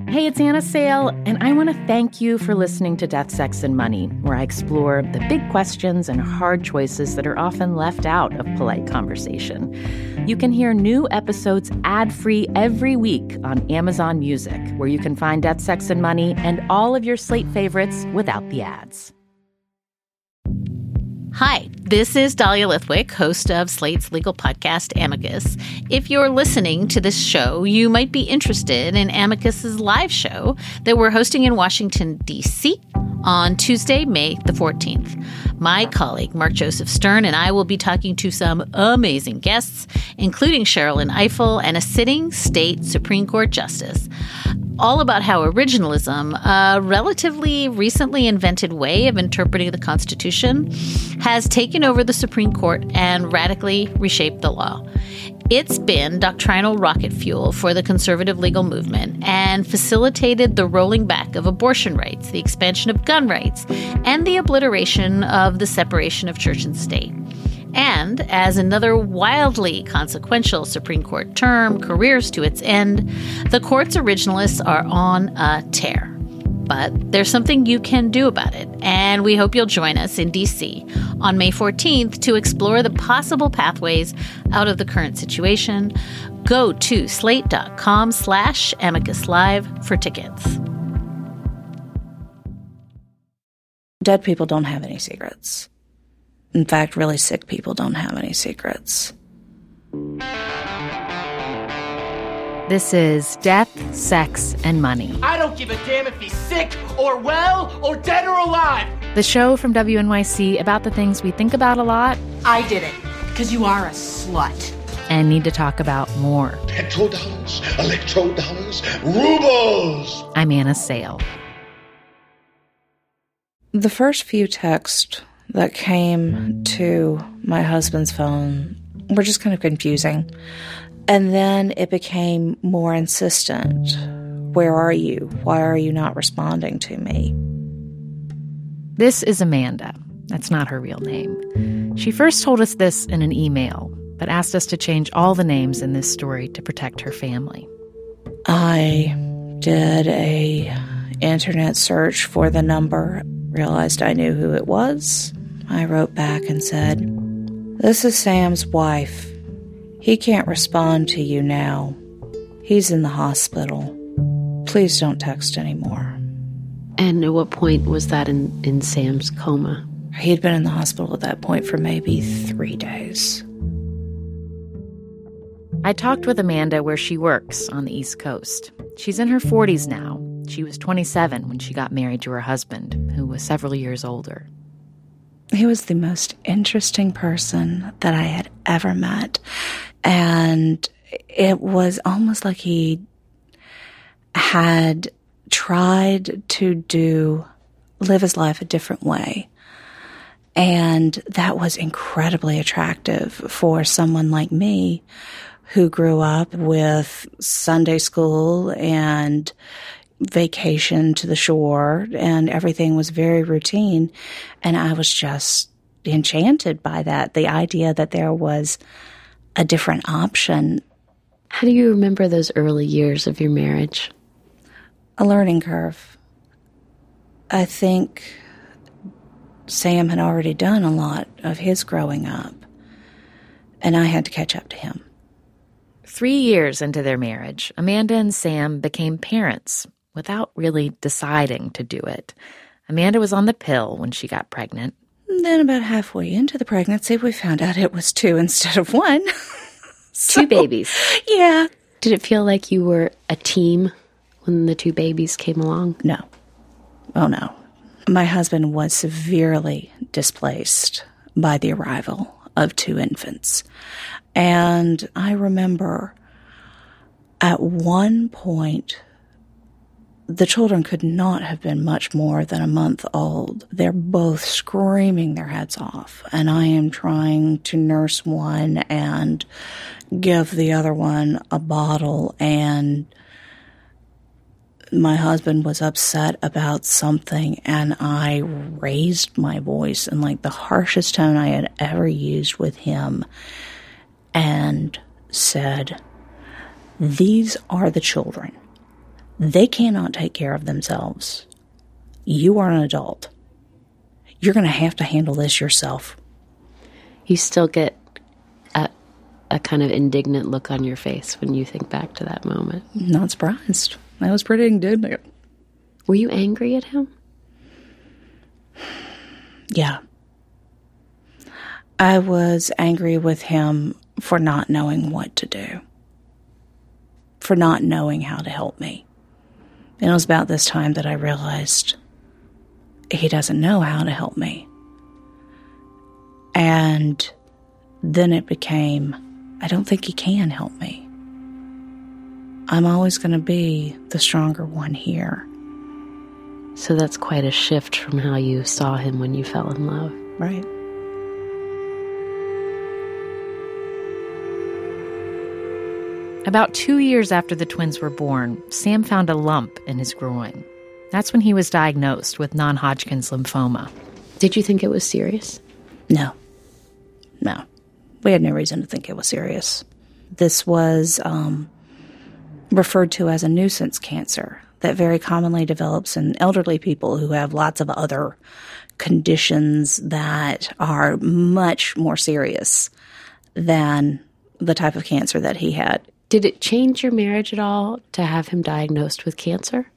Hey, it's Anna Sale, and I want to thank you for listening to Death, Sex, and Money, where I explore the big questions and hard choices that are often left out of polite conversation. You can hear new episodes ad-free every week on Amazon Music, where you can find Death, Sex, and Money and all of your Slate favorites without the ads. Hi, this is Dahlia Lithwick, host of Slate's legal podcast, Amicus. If you're listening to this show, you might be interested in Amicus's live show that we're hosting in Washington, D.C. on Tuesday, May the 14th. My colleague, Mark Joseph Stern, and I will be talking to some amazing guests, including Sherrilyn Ifill and a sitting state Supreme Court justice, all about how originalism, a relatively recently invented way of interpreting the Constitution, has taken over the Supreme Court and radically reshaped the law. It's been doctrinal rocket fuel for the conservative legal movement and facilitated the rolling back of abortion rights, the expansion of gun rights, and the obliteration of the separation of church and state. And as another wildly consequential Supreme Court term careers to its end, the court's originalists are on a tear. But there's something you can do about it, and we hope you'll join us in D.C. on May 14th to explore the possible pathways out of the current situation. Go to slate.com/Amicus Live for tickets. Dead people don't have any secrets. In fact, really sick people don't have any secrets. This is Death, Sex, and Money. I don't give a damn if he's sick or well or dead or alive. The show from WNYC about the things we think about a lot. I did it, because you are a slut. And need to talk about more. Petrodollars, electrodollars, rubles. I'm Anna Sale. The first few texts that came to my husband's phone were just kind of confusing. And then it became more insistent. Where are you? Why are you not responding to me? This is Amanda. That's not her real name. She first told us this in an email, but asked us to change all the names in this story to protect her family. I did a internet search for the number, realized I knew who it was. I wrote back and said, "This is Sam's wife. He can't respond to you now. He's in the hospital. Please don't text anymore." And at what point was that in Sam's coma? He'd been in the hospital at that point for maybe 3 days. I talked with Amanda where she works on the East Coast. She's in her 40s now. She was 27 when she got married to her husband, who was several years older. He was the most interesting person that I had ever met. And it was almost like he had tried to live his life a different way. And that was incredibly attractive for someone like me who grew up with Sunday school and vacation to the shore, and everything was very routine. And I was just enchanted by that, the idea that there was a different option. How do you remember those early years of your marriage? A learning curve. I think Sam had already done a lot of his growing up, and I had to catch up to him. 3 years into their marriage, Amanda and Sam became parents without really deciding to do it. Amanda was on the pill when she got pregnant. And then about halfway into the pregnancy, we found out it was 2 instead of 1. So, 2 babies. Yeah. Did it feel like you were a team when the 2 babies came along? No. Oh, no. My husband was severely displaced by the arrival of 2 infants. And I remember at one point, the children could not have been much more than a month old. They're both screaming their heads off, and I am trying to nurse one and give the other one a bottle, and my husband was upset about something, and I raised my voice in like the harshest tone I had ever used with him and said, "These are the children. They cannot take care of themselves. You are an adult. You're going to have to handle this yourself. You still get a kind of indignant look on your face when you think back to that moment. Not surprised. I was pretty indignant. Were you angry at him? Yeah. I was angry with him for not knowing what to do, for not knowing how to help me. And it was about this time that I realized he doesn't know how to help me. And then it became, I don't think he can help me. I'm always going to be the stronger one here. So that's quite a shift from how you saw him when you fell in love. Right. About 2 years after the twins were born, Sam found a lump in his groin. That's when he was diagnosed with non-Hodgkin's lymphoma. Did you think it was serious? No. We had no reason to think it was serious. This was referred to as a nuisance cancer that very commonly develops in elderly people who have lots of other conditions that are much more serious than the type of cancer that he had. Did it change your marriage at all to have him diagnosed with cancer?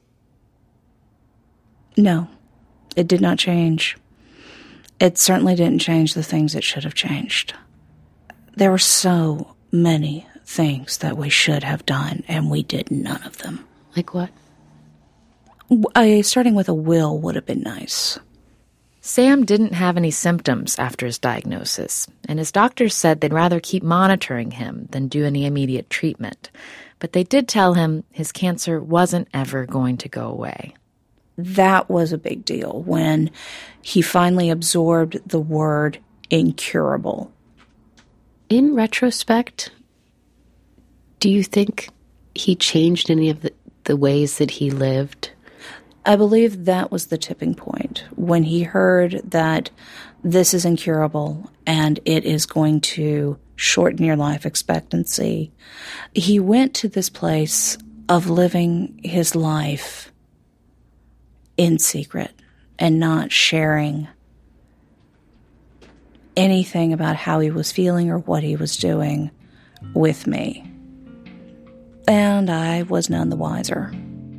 No, it did not change. It certainly didn't change the things it should have changed. There were so many things that we should have done, and we did none of them. Like what? Starting with a will would have been nice. Sam didn't have any symptoms after his diagnosis, and his doctors said they'd rather keep monitoring him than do any immediate treatment. But they did tell him his cancer wasn't ever going to go away. That was a big deal when he finally absorbed the word incurable. In retrospect, do you think he changed any of the ways that he lived? I believe that was the tipping point. When he heard that this is incurable and it is going to shorten your life expectancy, he went to this place of living his life in secret and not sharing anything about how he was feeling or what he was doing with me. And I was none the wiser.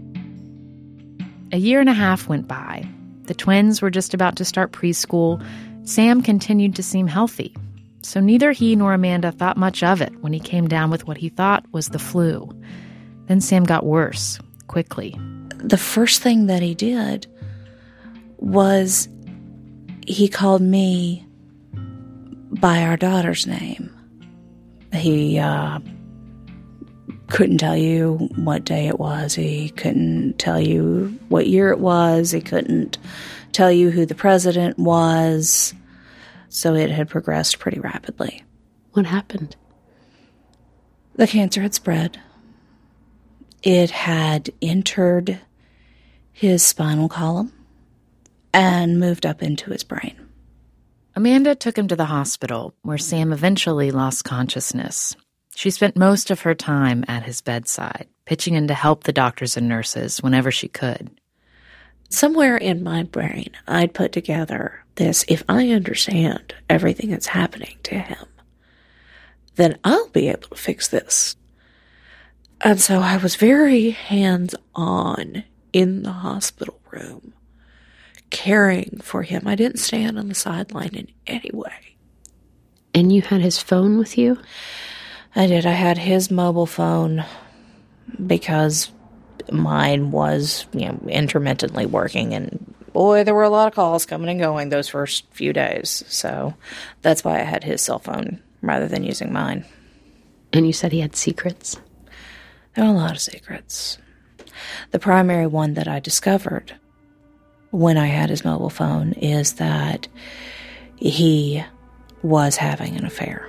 A year and a half went by. The twins were just about to start preschool. Sam continued to seem healthy. So neither he nor Amanda thought much of it when he came down with what he thought was the flu. Then Sam got worse, quickly. The first thing that he did was he called me by our daughter's name. He couldn't tell you what day it was. He couldn't tell you what year it was. He couldn't tell you who the president was. So it had progressed pretty rapidly. What happened? The cancer had spread. It had entered his spinal column and moved up into his brain. Amanda took him to the hospital, where Sam eventually lost consciousness. She spent most of her time at his bedside, pitching in to help the doctors and nurses whenever she could. Somewhere in my brain, I'd put together this, if I understand everything that's happening to him, then I'll be able to fix this. And so I was very hands-on in the hospital room, caring for him. I didn't stand on the sideline in any way. And you had his phone with you? I did. I had his mobile phone because mine was, intermittently working, and boy, there were a lot of calls coming and going those first few days. So that's why I had his cell phone rather than using mine. And you said he had secrets? There were a lot of secrets. The primary one that I discovered when I had his mobile phone is that he was having an affair.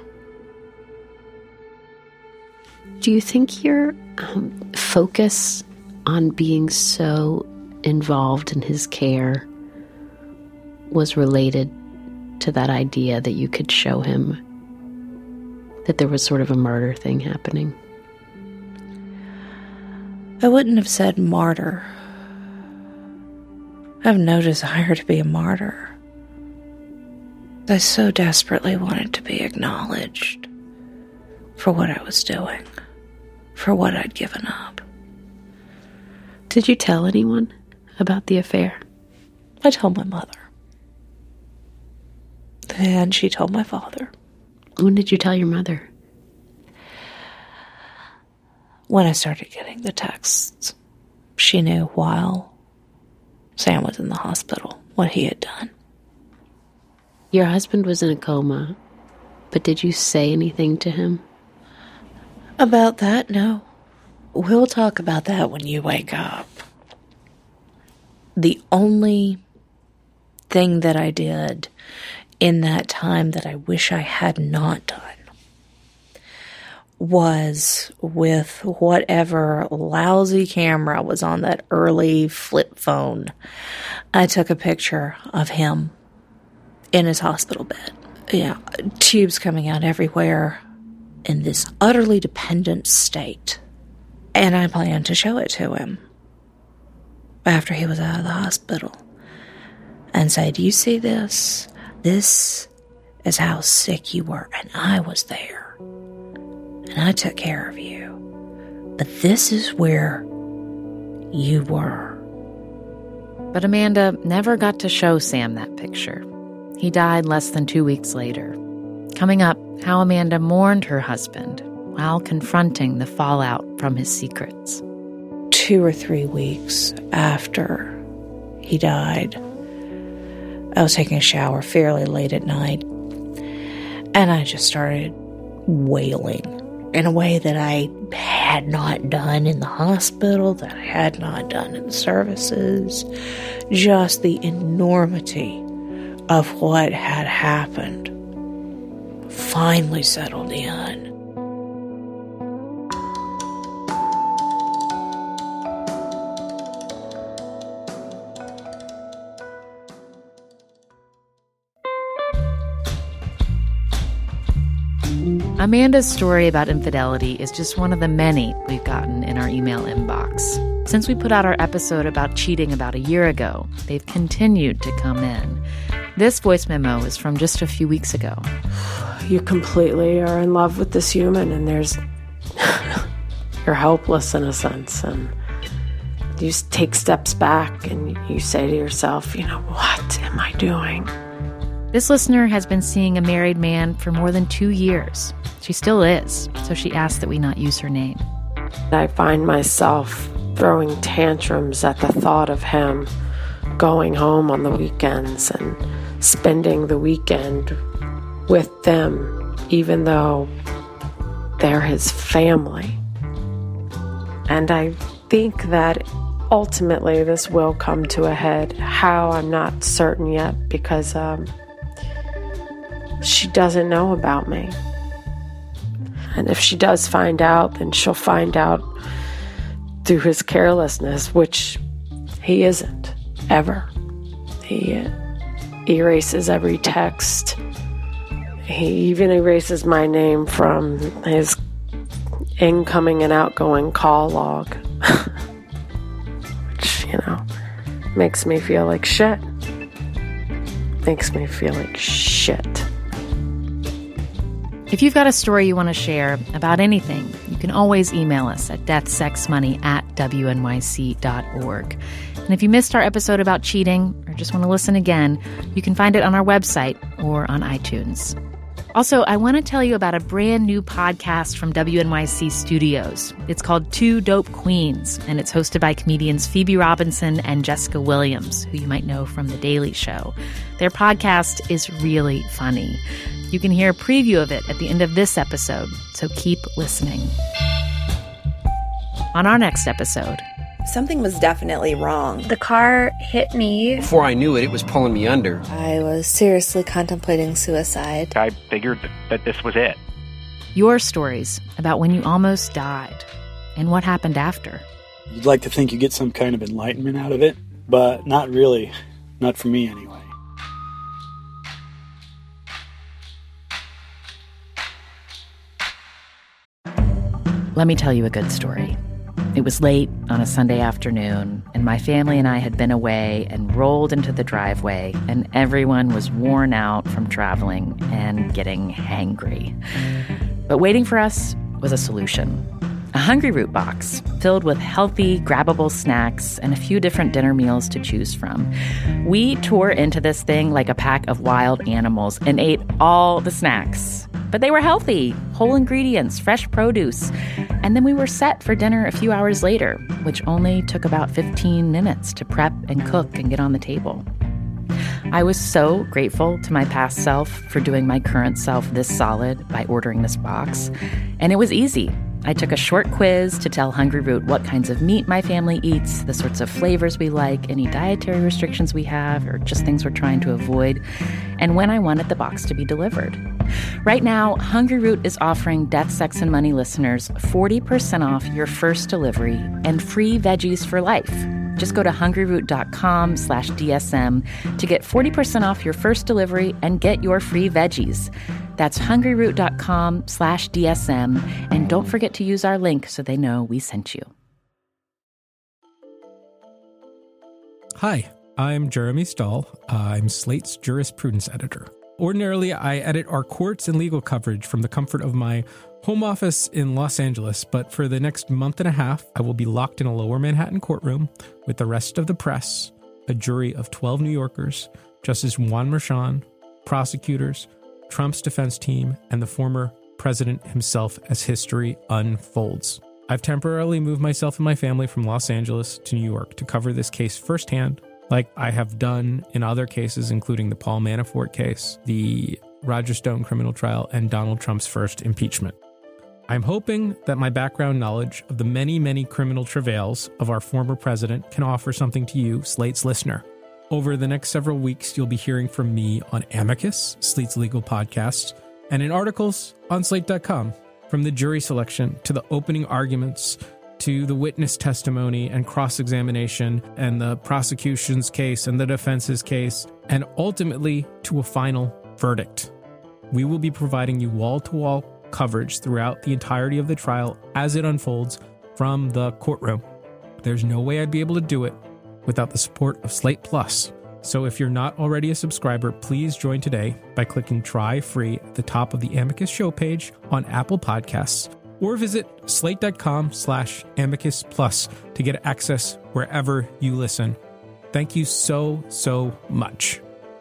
Do you think your focus on being so involved in his care was related to that idea that you could show him that there was sort of a murder thing happening? I wouldn't have said martyr. I have no desire to be a martyr. I so desperately wanted to be acknowledged for what I was doing, for what I'd given up. Did you tell anyone about the affair? I told my mother. And she told my father. When did you tell your mother? When I started getting the texts. She knew while Sam was in the hospital what he had done. Your husband was in a coma, but did you say anything to him? About that, no. We'll talk about that when you wake up. The only thing that I did in that time that I wish I had not done was with whatever lousy camera was on that early flip phone. I took a picture of him in his hospital bed. Yeah, tubes coming out everywhere in this utterly dependent state. And I planned to show it to him after he was out of the hospital and say, do you see this? This is how sick you were, and I was there. And I took care of you. But this is where you were. But Amanda never got to show Sam that picture. He died less than 2 weeks later. Coming up, how Amanda mourned her husband while confronting the fallout from his secrets. 2 or 3 weeks after he died, I was taking a shower fairly late at night, and I just started wailing in a way that I had not done in the hospital, that I had not done in the services. Just the enormity of what had happened finally settled in. Amanda's story about infidelity is just one of the many we've gotten in our email inbox. Since we put out our episode about cheating about a year ago, they've continued to come in. This voice memo is from just a few weeks ago. You completely are in love with this human, and you're helpless in a sense, and you take steps back and you say to yourself, what am I doing? This listener has been seeing a married man for more than 2 years. She still is, so she asked that we not use her name. I find myself throwing tantrums at the thought of him going home on the weekends and spending the weekend with them, even though they're his family. And I think that ultimately this will come to a head. How, I'm not certain yet, because she doesn't know about me. And if she does find out, then she'll find out through his carelessness, which he isn't, ever. He erases every text. He even erases my name from his incoming and outgoing call log. Which, makes me feel like shit. Makes me feel like shit. If you've got a story you want to share about anything, you can always email us at deathsexmoney@wnyc.org. And if you missed our episode about cheating or just want to listen again, you can find it on our website or on iTunes. Also, I want to tell you about a brand new podcast from WNYC Studios. It's called Two Dope Queens, and it's hosted by comedians Phoebe Robinson and Jessica Williams, who you might know from The Daily Show. Their podcast is really funny. You can hear a preview of it at the end of this episode, so keep listening. On our next episode... Something was definitely wrong. The car hit me. Before I knew it, it was pulling me under. I was seriously contemplating suicide. I figured that this was it. Your stories about when you almost died and what happened after. You'd like to think you get some kind of enlightenment out of it, but not really. Not for me, anyway. Let me tell you a good story. It was late on a Sunday afternoon, and my family and I had been away and rolled into the driveway, and everyone was worn out from traveling and getting hangry. But waiting for us was a solution. A Hungryroot box filled with healthy, grabbable snacks and a few different dinner meals to choose from. We tore into this thing like a pack of wild animals and ate all the snacks. But they were healthy, whole ingredients, fresh produce. And then we were set for dinner a few hours later, which only took about 15 minutes to prep and cook and get on the table. I was so grateful to my past self for doing my current self this solid by ordering this box. And it was easy. I took a short quiz to tell Hungryroot what kinds of meat my family eats, the sorts of flavors we like, any dietary restrictions we have, or just things we're trying to avoid, and when I wanted the box to be delivered. Right now, Hungryroot is offering Death, Sex, and Money listeners 40% off your first delivery and free veggies for life. Just go to hungryroot.com/DSM to get 40% off your first delivery and get your free veggies. That's hungryroot.com/DSM. And don't forget to use our link so they know we sent you. Hi, I'm Jeremy Stahl. I'm Slate's jurisprudence editor. Ordinarily, I edit our courts and legal coverage from the comfort of my home office in Los Angeles, but for the next month and a half, I will be locked in a lower Manhattan courtroom with the rest of the press, a jury of 12 New Yorkers, Justice Juan Merchan, prosecutors, Trump's defense team, and the former president himself as history unfolds. I've temporarily moved myself and my family from Los Angeles to New York to cover this case firsthand, like I have done in other cases, including the Paul Manafort case, the Roger Stone criminal trial, and Donald Trump's first impeachment. I'm hoping that my background knowledge of the many, many criminal travails of our former president can offer something to you, Slate's listener. Over the next several weeks, you'll be hearing from me on Amicus, Slate's legal podcast, and in articles on Slate.com. From the jury selection to the opening arguments to the witness testimony and cross-examination and the prosecution's case and the defense's case, and ultimately to a final verdict. We will be providing you wall-to-wall coverage throughout the entirety of the trial as it unfolds from the courtroom. There's no way I'd be able to do it without the support of Slate Plus. So if you're not already a subscriber, please join today by clicking Try Free at the top of the Amicus show page on Apple Podcasts, or visit slate.com/Amicus Plus to get access wherever you listen. Thank you so, so much.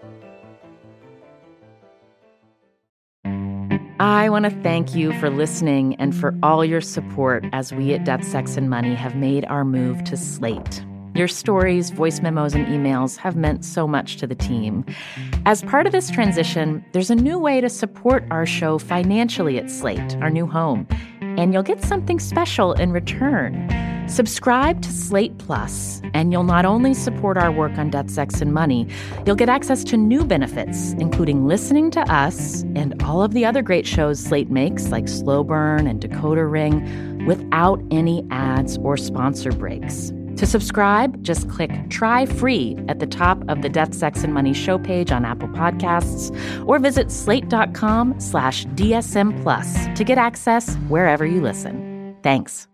I want to thank you for listening and for all your support as we at Death, Sex, and Money have made our move to Slate. Your stories, voice memos, and emails have meant so much to the team. As part of this transition, there's a new way to support our show financially at Slate, our new home, and you'll get something special in return. Subscribe to Slate Plus, and you'll not only support our work on Death, Sex, and Money, you'll get access to new benefits, including listening to us and all of the other great shows Slate makes, like Slow Burn and Decoder Ring, without any ads or sponsor breaks. To subscribe, just click Try Free at the top of the Death, Sex, and Money show page on Apple Podcasts, or visit slate.com/DSM Plus to get access wherever you listen. Thanks.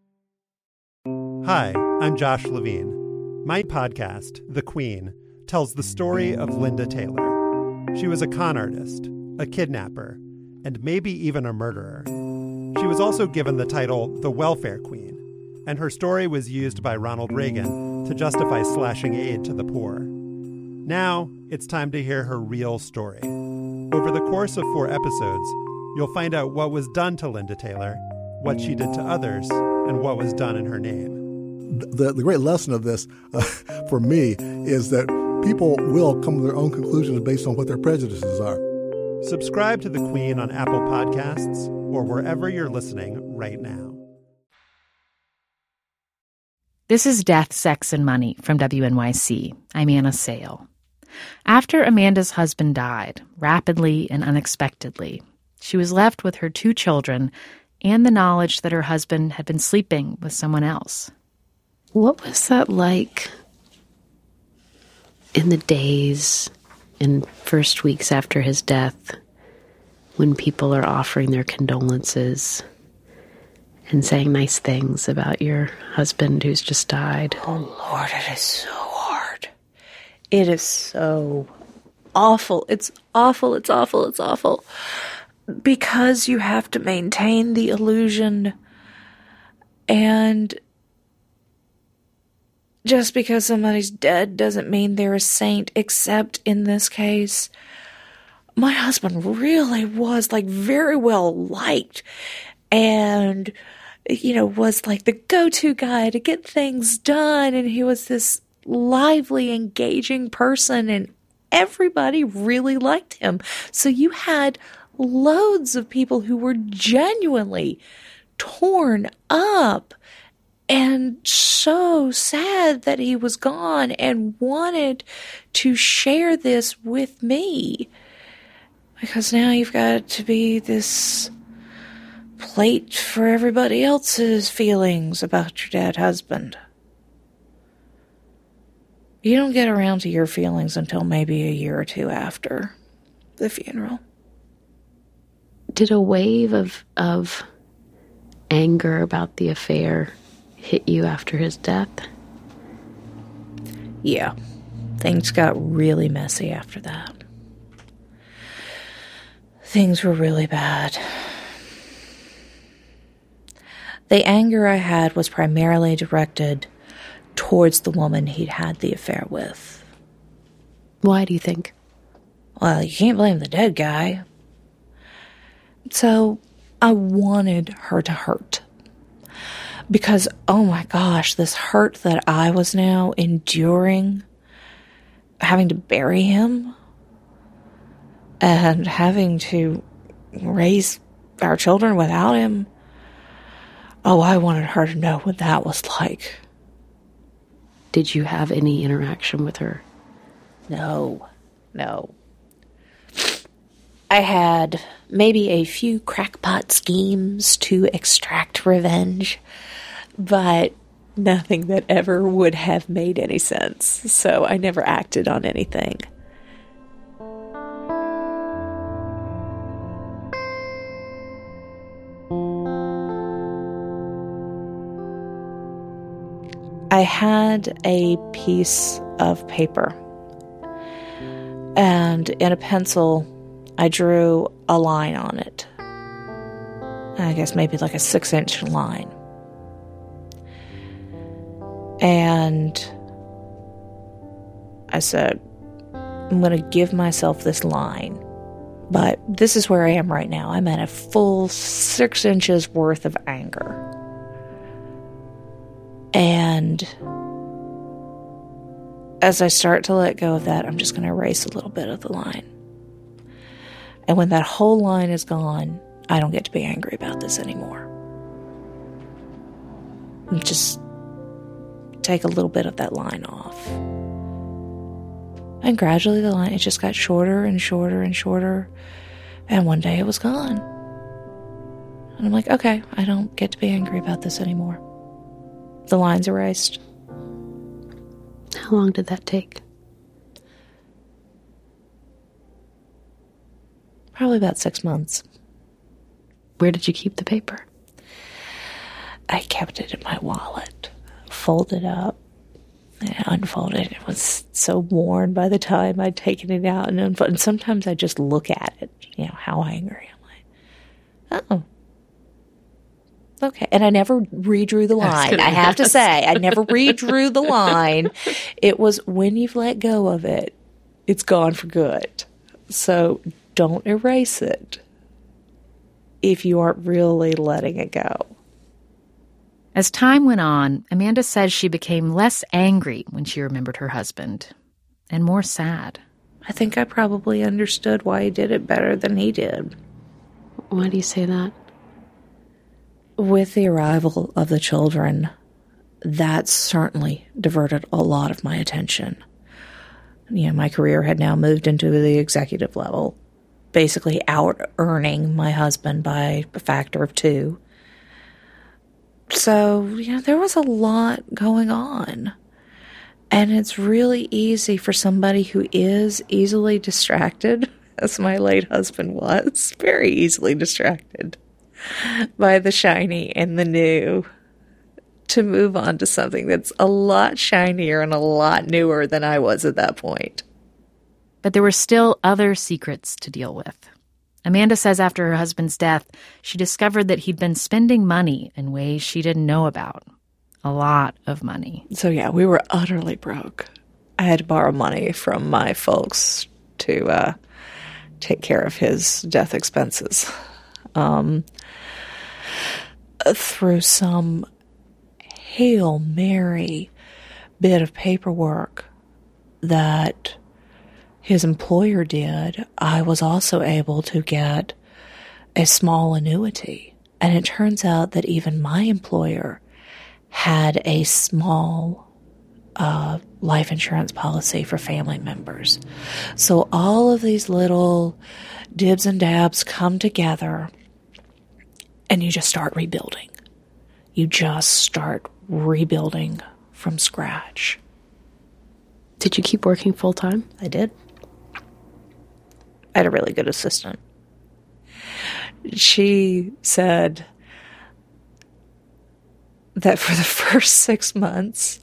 Hi, I'm Josh Levine. My podcast, The Queen, tells the story of Linda Taylor. She was a con artist, a kidnapper, and maybe even a murderer. She was also given the title the Welfare Queen, and her story was used by Ronald Reagan to justify slashing aid to the poor. Now, it's time to hear her real story. Over the course of 4 episodes, you'll find out what was done to Linda Taylor, what she did to others, and what was done in her name. The great lesson of this, for me, is that people will come to their own conclusions based on what their prejudices are. Subscribe to The Queen on Apple Podcasts or wherever you're listening right now. This is Death, Sex, and Money from WNYC. I'm Anna Sale. After Amanda's husband died, rapidly and unexpectedly, she was left with her 2 children and the knowledge that her husband had been sleeping with someone else. What was that like in the days and first weeks after his death when people are offering their condolences and saying nice things about your husband who's just died. Oh, Lord, it is so hard. It is so awful. It's awful. It's awful. It's awful. Because you have to maintain the illusion, and just because somebody's dead doesn't mean they're a saint, except in this case, my husband really was like very well liked and, was like the go-to guy to get things done. And he was this lively, engaging person, and everybody really liked him. So you had loads of people who were genuinely torn up and so sad that he was gone and wanted to share this with me. Because now you've got to be this plate for everybody else's feelings about your dead husband. You don't get around to your feelings until maybe a year or two after the funeral. Did a wave of anger about the affair hit you after his death? Yeah. Things got really messy after that. Things were really bad. The anger I had was primarily directed towards the woman he'd had the affair with. Why do you think? Well, you can't blame the dead guy. So I wanted her to hurt. Because, oh my gosh, this hurt that I was now enduring, having to bury him, and having to raise our children without him. Oh, I wanted her to know what that was like. Did you have any interaction with her? No. I had maybe a few crackpot schemes to extract revenge, but nothing that ever would have made any sense. So I never acted on anything. I had a piece of paper, and in a pencil, I drew a line on it. I guess maybe like a 6-inch line. And I said, I'm going to give myself this line. But this is where I am right now. I'm at a full 6 inches worth of anger. And as I start to let go of that, I'm just going to erase a little bit of the line. And when that whole line is gone, I don't get to be angry about this anymore. Just take a little bit of that line off. And gradually the line, it just got shorter and shorter and shorter. And one day it was gone. And I'm like, okay, I don't get to be angry about this anymore. The line's erased. How long did that take? Probably about 6 months. Where did you keep the paper? I kept it in my wallet, folded up, and unfolded. It was so worn by the time I'd taken it out and unfolded. And sometimes I just look at it, how angry. I'm like, oh. Okay. And I never redrew the line. I have to say, I never redrew the line. It was when you've let go of it, it's gone for good. So don't erase it if you aren't really letting it go. As time went on, Amanda says she became less angry when she remembered her husband and more sad. I think I probably understood why he did it better than he did. Why do you say that? With the arrival of the children, that certainly diverted a lot of my attention. My career had now moved into the executive level, basically out-earning my husband by a factor of 2. So, there was a lot going on. And it's really easy for somebody who is easily distracted, as my late husband was, very easily distracted, by the shiny and the new to move on to something that's a lot shinier and a lot newer than I was at that point. But there were still other secrets to deal with. Amanda says after her husband's death, she discovered that he'd been spending money in ways she didn't know about. A lot of money. So yeah, we were utterly broke. I had to borrow money from my folks to take care of his death expenses. Through some Hail Mary bit of paperwork that his employer did, I was also able to get a small annuity. And it turns out that even my employer had a small life insurance policy for family members. So all of these little dibs and dabs come together, and you just start rebuilding. You just start rebuilding from scratch. Did you keep working full time? I did. I had a really good assistant. She said that for the first 6 months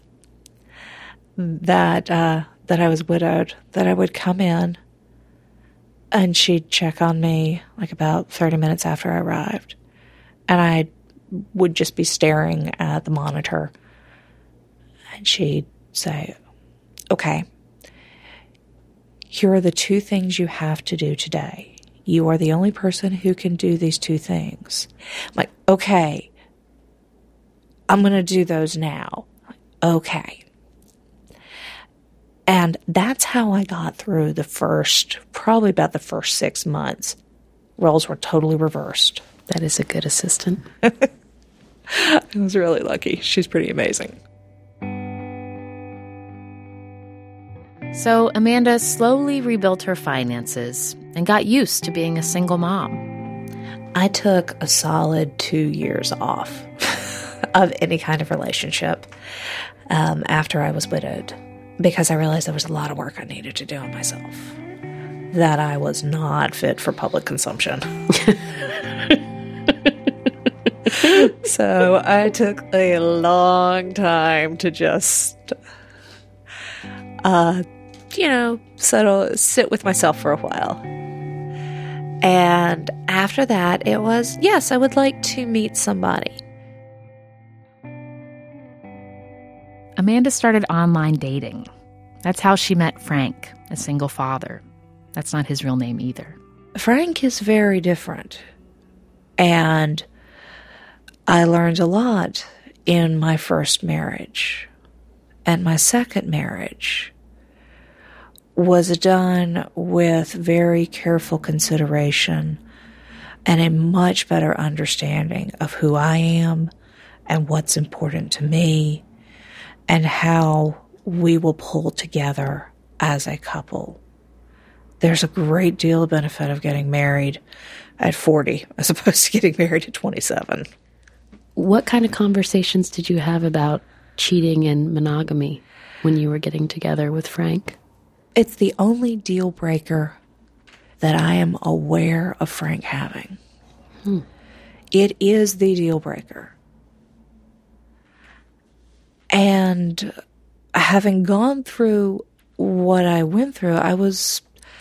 that I was widowed, that I would come in and she'd check on me like about 30 minutes after I arrived. And I would just be staring at the monitor. And she'd say, okay, here are the 2 things you have to do today. You are the only person who can do these 2 things. I'm like, okay, I'm going to do those now. Okay. And that's how I got through probably about the first 6 months. Roles were totally reversed. That is a good assistant. I was really lucky. She's pretty amazing. So Amanda slowly rebuilt her finances and got used to being a single mom. I took a solid 2 years off of any kind of relationship after I was widowed, because I realized there was a lot of work I needed to do on myself, that I was not fit for public consumption. So I took a long time to just, sit with myself for a while. And after that, it was, yes, I would like to meet somebody. Amanda started online dating. That's how she met Frank, a single father. That's not his real name either. Frank is very different. And I learned a lot in my first marriage. And my second marriage was done with very careful consideration and a much better understanding of who I am and what's important to me and how we will pull together as a couple. There's a great deal of benefit of getting married at 40 as opposed to getting married at 27. What kind of conversations did you have about cheating and monogamy when you were getting together with Frank? It's the only deal breaker that I am aware of Frank having. It is the deal breaker. And having gone through what I went through, I was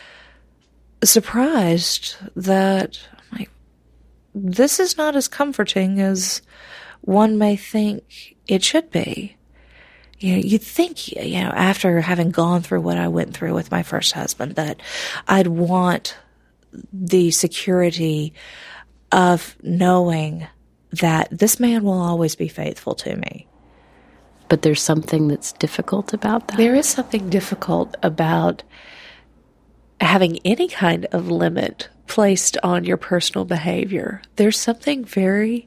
surprised that this is not as comforting as one may think it should be. You'd think, after having gone through what I went through with my first husband, that I'd want the security of knowing that this man will always be faithful to me. But there's something that's difficult about that? There is something difficult about having any kind of limit placed on your personal behavior. There's something very...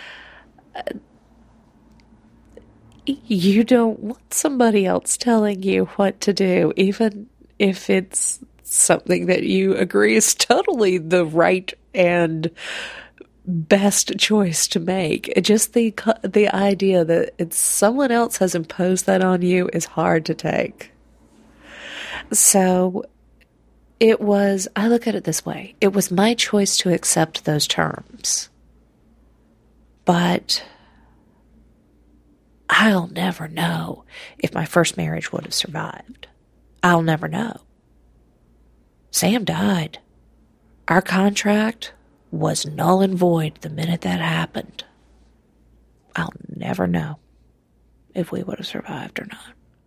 you don't want somebody else telling you what to do, even if it's something that you agree is totally the right and best choice to make. Just the idea that it's someone else has imposed that on you is hard to take. So I look at it this way. It was my choice to accept those terms. But I'll never know if my first marriage would have survived. I'll never know. Sam died. Our contract was null and void the minute that happened. I'll never know if we would have survived or not.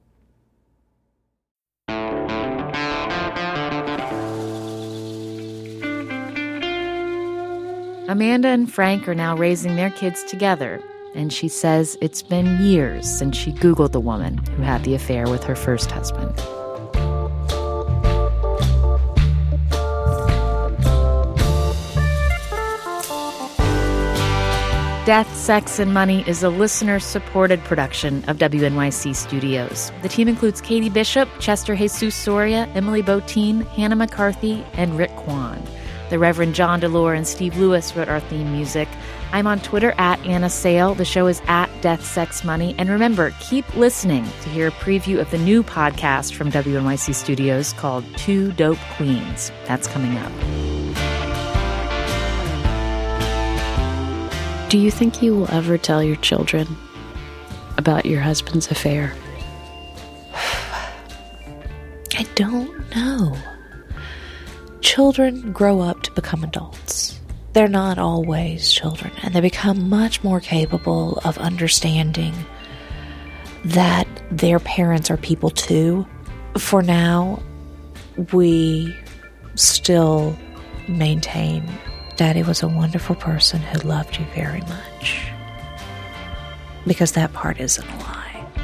Amanda and Frank are now raising their kids together, and she says it's been years since she Googled the woman who had the affair with her first husband. Death, Sex, and Money is a listener-supported production of WNYC Studios. The team includes Katie Bishop, Chester Jesus Soria, Emily Botine, Hannah McCarthy, and Rick Kwan. The Reverend John DeLore and Steve Lewis wrote our theme music. I'm on Twitter at Anna Sale. The show is at Death, Sex, Money. And remember, keep listening to hear a preview of the new podcast from WNYC Studios called Two Dope Queens. That's coming up. Do you think you will ever tell your children about your husband's affair? I don't know. Children grow up to become adults. They're not always children, and they become much more capable of understanding that their parents are people too. For now, we still maintain Daddy was a wonderful person who loved you very much. Because that part isn't a lie.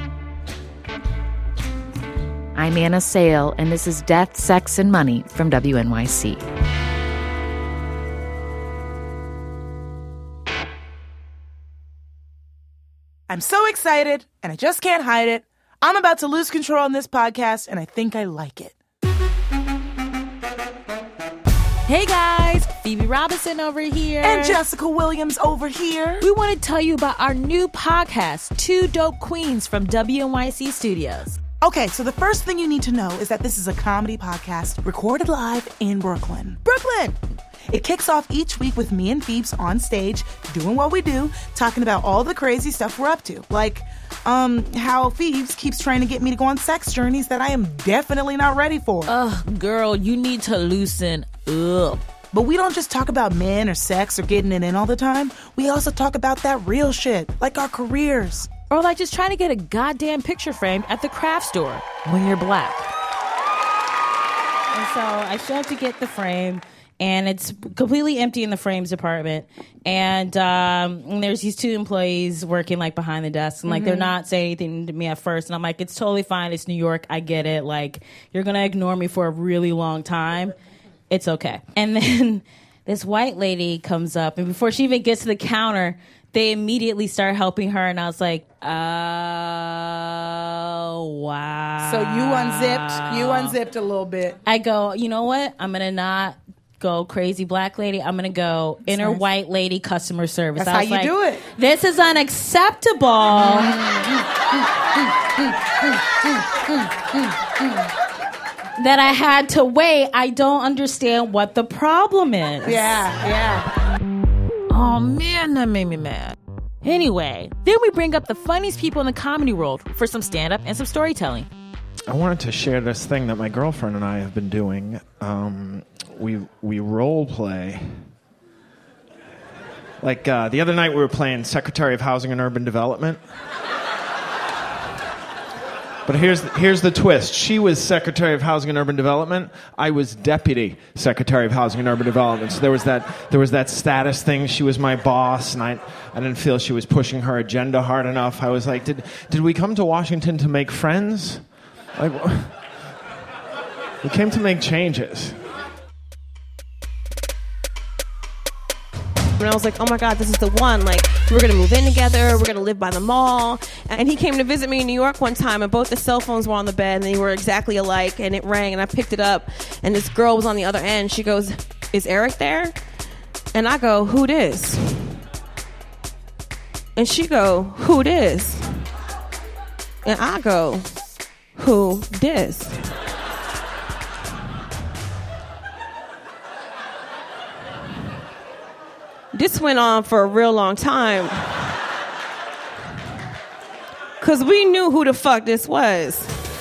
I'm Anna Sale, and this is Death, Sex, and Money from WNYC. I'm so excited, and I just can't hide it. I'm about to lose control on this podcast, and I think I like it. Hey guys, Phoebe Robinson over here. And Jessica Williams over here. We want to tell you about our new podcast, Two Dope Queens from WNYC Studios. Okay, so the first thing you need to know is that this is a comedy podcast recorded live in Brooklyn. It kicks off each week with me and Phoebes on stage doing what we do, talking about all the crazy stuff we're up to. Like, how Phoebes keeps trying to get me to go on sex journeys that I am definitely not ready for. Ugh, girl, you need to loosen up. But we don't just talk about men or sex or getting it in all the time. We also talk about that real shit, like our careers. Or like just trying to get a goddamn picture frame at the craft store when you're black. And so I show up to get the frame, and it's completely empty in the frames department. And there's these two employees working like behind the desk, and like they're not saying anything to me at first. And I'm like, it's totally fine. It's New York. I get it. Like, you're gonna ignore me for a really long time. It's okay. And then this white lady comes up, and before she even gets to the counter, they immediately start helping her, and I was like, oh, wow. So you unzipped a little bit. I go, you know what? I'm going to not go crazy black lady. I'm going to go inner white lady customer service. That's how you do it. This is unacceptable. That I had to wait. I don't understand what the problem is. Yeah. Oh man, that made me mad. Anyway, then we bring up the funniest people in the comedy world for some stand-up and some storytelling. I wanted to share this thing that my girlfriend and I have been doing. We role play. Like the other night we were playing Secretary of Housing and Urban Development. But here's the twist. She was Secretary of Housing and Urban Development. I was Deputy Secretary of Housing and Urban Development. So there was that status thing. She was my boss, and I didn't feel she was pushing her agenda hard enough. I was like, did we come to Washington to make friends? Like, we came to make changes. And I was like, oh my God, this is the one. Like, we're going to move in together. We're going to live by the mall. And he came to visit me in New York one time, and both the cell phones were on the bed, and they were exactly alike. And it rang, and I picked it up, and this girl was on the other end. She goes, is Eric there? And I go, who this? And she go, who this? And I go, who this? this went on for a real long time. Because we knew who the fuck this was.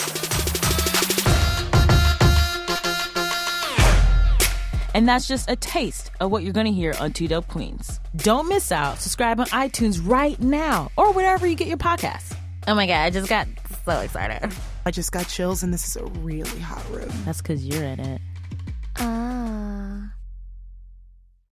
And that's just a taste of what you're going to hear on Two Dope Queens. Don't miss out. Subscribe on iTunes right now or wherever you get your podcasts. Oh my God, I just got so excited. I just got chills, and this is a really hot room. That's because you're in it.